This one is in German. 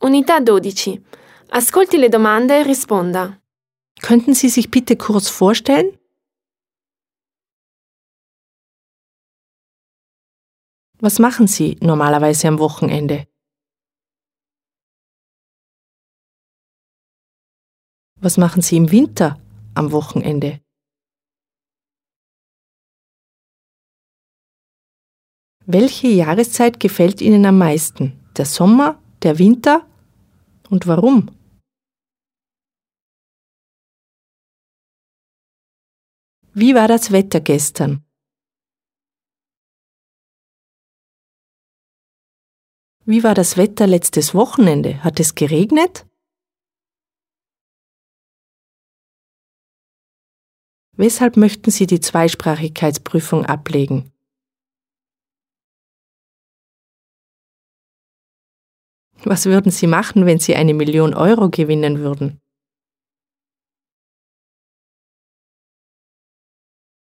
Unità 12. Ascolti le domande e risponda. Könnten Sie sich bitte kurz vorstellen? Was machen Sie normalerweise am Wochenende? Was machen Sie im Winter am Wochenende? Welche Jahreszeit gefällt Ihnen am meisten? Der Sommer, der Winter und warum? Wie war das Wetter gestern? Wie war das Wetter letztes Wochenende? Hat es geregnet? Weshalb möchten Sie die Zweisprachigkeitsprüfung ablegen? Was würden Sie machen, wenn Sie 1 Million Euro gewinnen würden?